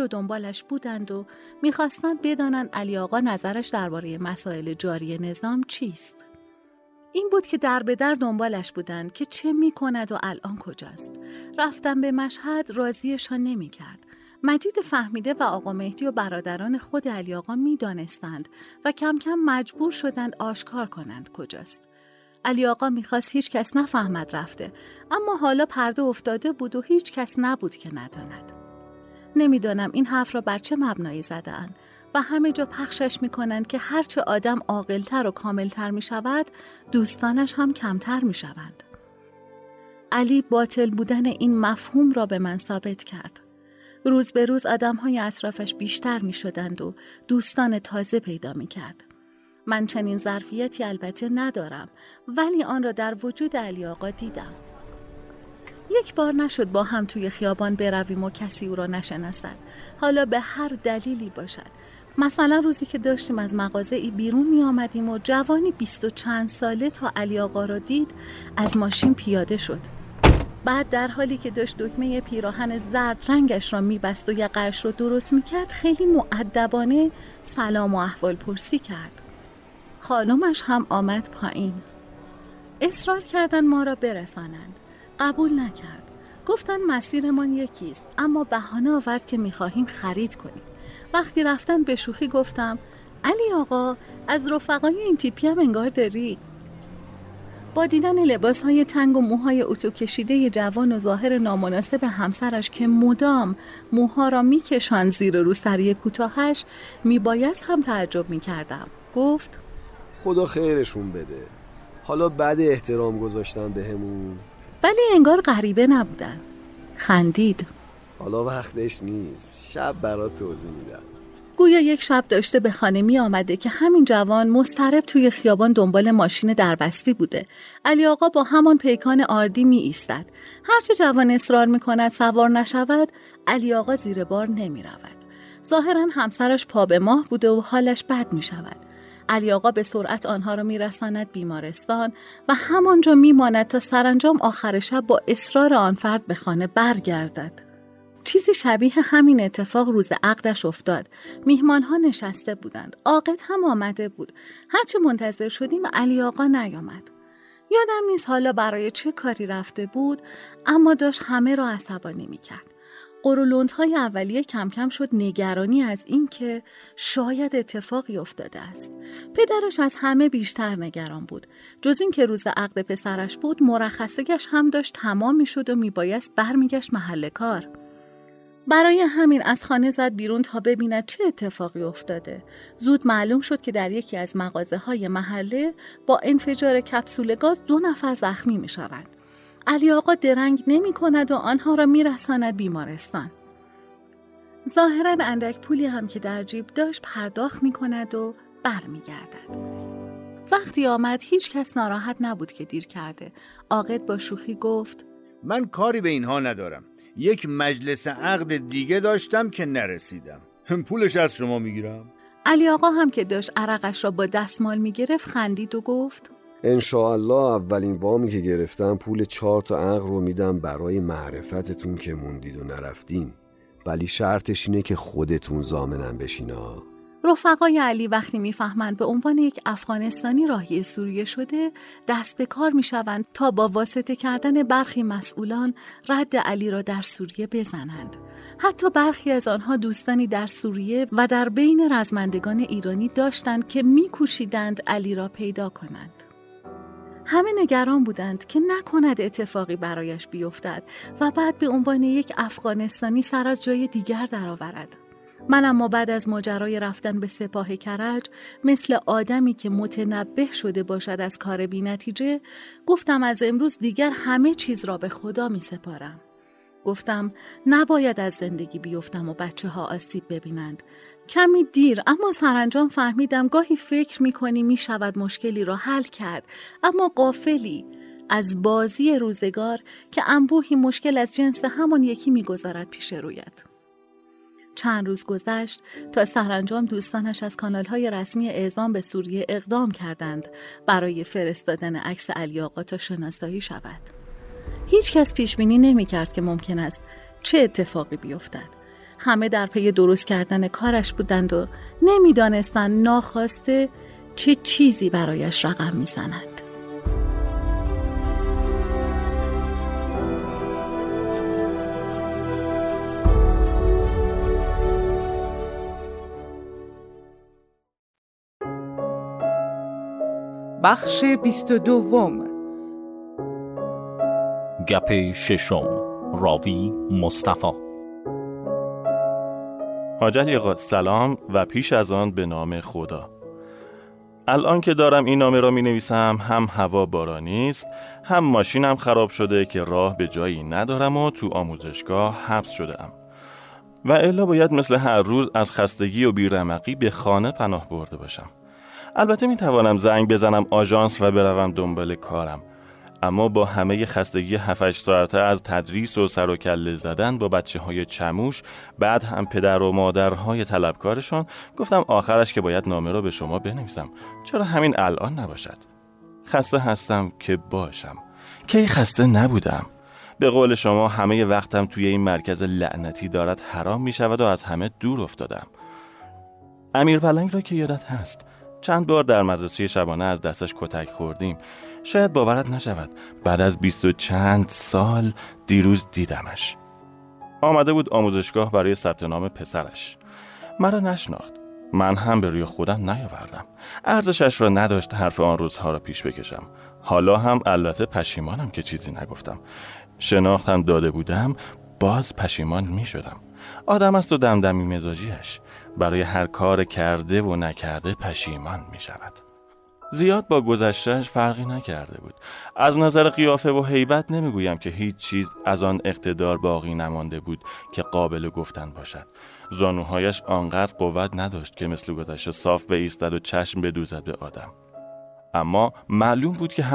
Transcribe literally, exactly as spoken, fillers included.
و دنبالش بودند و می‌خواستند بدانند علی آقا نظرش درباره مسائل جاری نظام چیست. این بود که در به در دنبالش بودند که چه می‌کند و الان کجاست. رفتن به مشهد راضیشان نمی‌کرد. مجید فهمیده و آقا مهدی و برادران خود علی آقا می‌دانستند و کم کم مجبور شدند آشکار کنند کجاست. علی آقا می‌خواست هیچ کس نفهمد رفته، اما حالا پرده افتاده بود و هیچ کس نبود که نداند. نمی‌دانم این حرف را بر چه مبنایی زده‌اند و همه جا پخشش می‌کنند که هرچه آدم عاقل‌تر و کامل‌تر می‌شود، دوستانش هم کمتر می‌شوند. علی باطل بودن این مفهوم را به من ثابت کرد. روز به روز آدم‌های اطرافش بیشتر می‌شدند و دوستان تازه پیدا می‌کرد. من چنین ظرفیتی البته ندارم، ولی آن را در وجود علی آقا دیدم. یک بار نشد با هم توی خیابان برویم و کسی او را نشناسد، حالا به هر دلیلی باشد. مثلا روزی که داشتیم از مغازه ای بیرون می آمدیم و جوانی بیست و چند ساله تا علی آقا را دید از ماشین پیاده شد. بعد در حالی که داشت دکمه پیراهن زرد رنگش را می بست و یقه‌اش را درست می کرد خیلی مؤدبانه سلام و احوال پرسی کرد. خانمش هم آمد پایین. اصرار کردن ما را برسانند. قبول نکرد. گفتن مسیرمان یکیست، اما بهانه آورد که می‌خواهیم خرید کنیم. وقتی رفتن به شوخی گفتم علی آقا از رفقای این تیپی هم انگار داری. با دیدن لباس‌های تنگ و موهای اتو کشیده جوان و ظاهر نامناسب همسرش که مدام موها را می‌کشاند زیر روسری کوتاهش میبایست هم تعجب می‌کردم. گفت خدا خیرشون بده. حالا بعد احترام گذاشتن بهمون، ولی انگار غریبه نبودن. خندید. حالا وقتش نیست، شب برات توضیح میدم. گویا یک شب داشته به خانه می آمده که همین جوان مضطرب توی خیابان دنبال ماشین دربستی بوده. علی آقا با همان پیکان آردی می ایستد. هرچه جوان اصرار می کند سوار نشود، علی آقا زیر بار نمی رود. ظاهراً همسرش پا به ماه بوده و حالش بد می شود. علی آقا به سرعت آنها را میرساند بیمارستان و همانجا میماند تا سرانجام آخر شب با اصرار آن فرد به خانه برگردد. چیزی شبیه همین اتفاق روز عقدش افتاد. میهمانها نشسته بودند. عاقد هم آمده بود. هرچه منتظر شدیم علی آقا نیامد. یادم نیست حالا برای چه کاری رفته بود، اما داشت همه را عصبانی میکرد. قرولندهای اولیه کم کم شد نگرانی از این که شاید اتفاقی افتاده است. پدرش از همه بیشتر نگران بود. جز این که روز عقد پسرش بود، مرخصگش هم داشت تمام می شد و می بایست برمیگشت محل کار. برای همین از خانه زد بیرون تا ببیند چه اتفاقی افتاده. زود معلوم شد که در یکی از مغازه های محله با انفجار کپسول گاز دو نفر زخمی می شوند. علی آقا درنگ نمی کند و آنها را می رساند بیمارستان. ظاهراً اندک پولی هم که در جیب داشت پرداخت می کند و بر می گردد. وقتی آمد هیچ کس ناراحت نبود که دیر کرده. عاقد با شوخی گفت من کاری به اینها ندارم. یک مجلس عقد دیگه داشتم که نرسیدم. پولش از شما می گیرم. علی آقا هم که داشت عرقش را با دستمال می گرفت خندید و گفت انشاءالله اولین وامی که گرفتم پول چهار تا عقد رو میدم برای معرفتتون که موندید و نرفتین، ولی شرطش اینه که خودتون ضامنن بشینا. رفقای علی وقتی میفهمند به عنوان یک افغانستانی راهی سوریه شده دست به کار میشوند تا با واسطه کردن برخی مسئولان رد علی را در سوریه بزنند. حتی برخی از آنها دوستانی در سوریه و در بین رزمندگان ایرانی داشتند که میکوشیدند علی را پیدا کنند. همه نگران بودند که نکند اتفاقی برایش بیفتد و بعد به عنوان یک افغانستانی سر از جای دیگر درآورد. من اما بعد از ماجرای رفتن به سپاه کرج مثل آدمی که متنبه شده باشد از کار بی نتیجه گفتم از امروز دیگر همه چیز را به خدا می سپارم. گفتم نباید از زندگی بیفتم و بچه ها آسیب ببینند. کمی دیر اما سرانجام فهمیدم گاهی فکر می کنی می شود مشکلی را حل کرد، اما غافلی از بازی روزگار که انبوهی مشکل از جنس همان یکی می گذارد پیش رویت. چند روز گذشت تا سرانجام دوستانش از کانال‌های رسمی اعزام به سوریه اقدام کردند برای فرستادن عکس علی آقا تا شناسایی شود. هیچ کس پیش بینی نمی کرد که ممکن است چه اتفاقی بیفتد. همه در پی درست کردن کارش بودند و نمی‌دانستند ناخواسته چه چیزی برایش رقم می‌زند. بخش بیست و دوم. گپ ششم. راوی مصطفی. حاج علی آقا سلام و پیش از آن به نام خدا. الان که دارم این نامه را می نویسم هم هوا بارانی است، هم ماشینم خراب شده که راه به جایی ندارم و تو آموزشگاه حبس شده ام و الا باید مثل هر روز از خستگی و بیرمقی به خانه پناه برده باشم. البته می توانم زنگ بزنم آژانس و بروم دنبال کارم، اما با همه خستگی هفت هشت ساعته از تدریس و سر و کله زدن با بچه های چموش، بعد هم پدر و مادرهای طلبکارشان، گفتم آخرش که باید نامه را به شما بنویسم، چرا همین الان نباشد؟ خسته هستم که باشم. کی خسته نبودم؟ به قول شما همه وقتم توی این مرکز لعنتی دارد حرام می شود و از همه دور افتادم. امیر پلنگ را که یادت هست، چند بار در مدرسه شبانه از دستش کتک خوردیم. شاید باورت نشود، بعد از بیست و چند سال دیروز دیدمش. آمده بود آموزشگاه برای ثبت نام پسرش. مرا نشناخت، من هم به روی خودم نیاوردم. ارزشش را نداشت حرف آن روزها را پیش بکشم. حالا هم البته پشیمانم که چیزی نگفتم. شناختم داده بودم، باز پشیمان می شدم. آدم است و دمدمی مزاجیش، برای هر کار کرده و نکرده پشیمان می شود. زیاد با گذشتهش فرقی نکرده بود. از نظر قیافه و هیبت نمیگویم که هیچ چیز از آن اقتدار باقی نمانده بود که قابل گفتن باشد. زانوهایش آنقدر قوت نداشت که مثل گذشته صاف بایستد و چشم بدوزد به آدم. اما معلوم بود که هم